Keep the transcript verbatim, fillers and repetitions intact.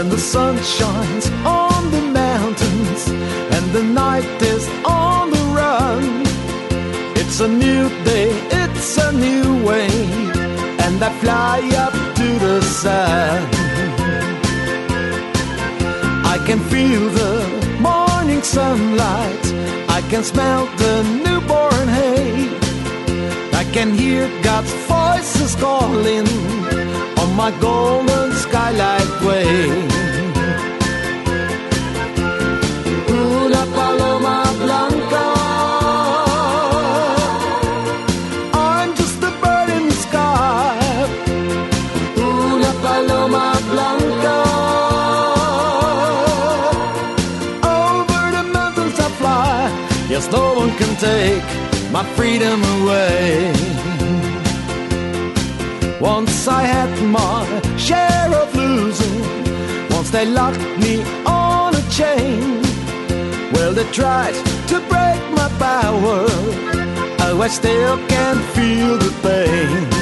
the sun shines on the mountains and the night is on the run. It's a new day, it's a new way, and I fly up to the sun. I can feel the morning sunlight, I can smell the newborn hay, I can hear God's voices calling on my golden skylight way. Una paloma blanca, I'm just a bird in the sky. Una paloma blanca, over the mountains I fly. Yes, no one can take my freedom away. Once I had my share of losing, once they locked me on a chain. Well, they tried to break my power, oh, I still can feel the pain.